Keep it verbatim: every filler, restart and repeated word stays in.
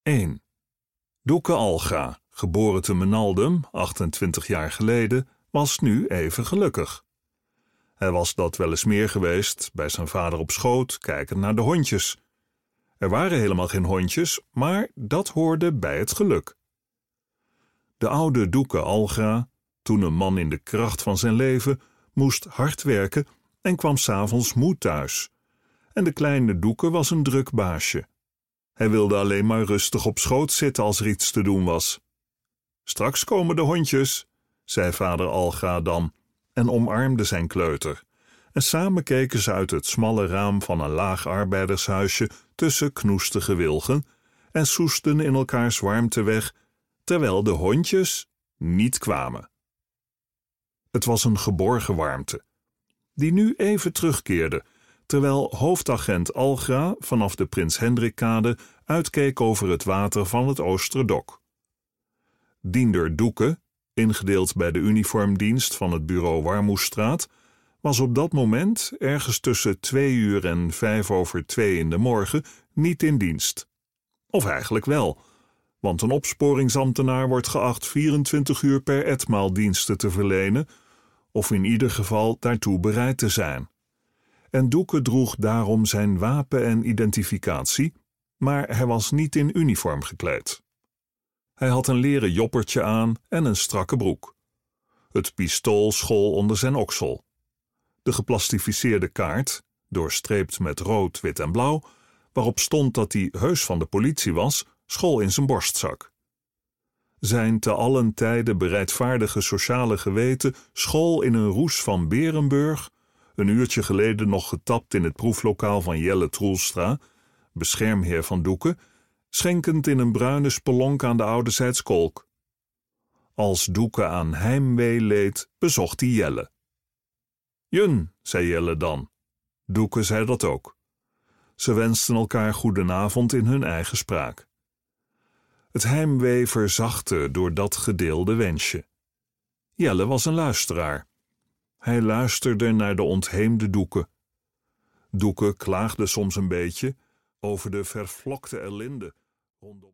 één. Doeke Alga, geboren te Menaldum, achtentwintig jaar geleden, was nu even gelukkig. Hij was dat wel eens meer geweest, bij zijn vader op schoot, kijkend naar de hondjes. Er waren helemaal geen hondjes, maar dat hoorde bij het geluk. De oude Doeke Alga, toen een man in de kracht van zijn leven, moest hard werken en kwam 's avonds moe thuis. En de kleine Doeke was een druk baasje. Hij wilde alleen maar rustig op schoot zitten als er iets te doen was. Straks komen de hondjes, zei vader Alga dan en omarmde zijn kleuter. En samen keken ze uit het smalle raam van een laag arbeidershuisje tussen knoestige wilgen en soesten in elkaars warmte weg, terwijl de hondjes niet kwamen. Het was een geborgen warmte, die nu even terugkeerde, terwijl hoofdagent Alga vanaf de Prins Hendrikkade uitkeek over het water van het Oosterdok. Diender Doeke, ingedeeld bij de uniformdienst van het bureau Warmoestraat, was op dat moment ergens tussen twee uur en vijf over twee in de morgen niet in dienst. Of eigenlijk wel, want een opsporingsambtenaar wordt geacht vierentwintig uur per etmaal diensten te verlenen, of in ieder geval daartoe bereid te zijn. En Doeke droeg daarom zijn wapen en identificatie, maar hij was niet in uniform gekleed. Hij had een leren joppertje aan en een strakke broek. Het pistool school onder zijn oksel. De geplastificeerde kaart, doorstreept met rood, wit en blauw, waarop stond dat hij heus van de politie was, school in zijn borstzak. Zijn te allen tijde bereidvaardige sociale geweten school in een roes van Berenburg, een uurtje geleden nog getapt in het proeflokaal van Jelle Troelstra, beschermheer van Doeke, schenkend in een bruine spelonk aan de ouderzijds kolk. Als Doeke aan heimwee leed, bezocht hij Jelle. Jun, zei Jelle dan. Doeke zei dat ook. Ze wensten elkaar goedenavond in hun eigen spraak. Het heimwee verzachtte door dat gedeelde wensje. Jelle was een luisteraar. Hij luisterde naar de ontheemde Doeke. Doeke klaagde soms een beetje over de vervlokte ellende rondom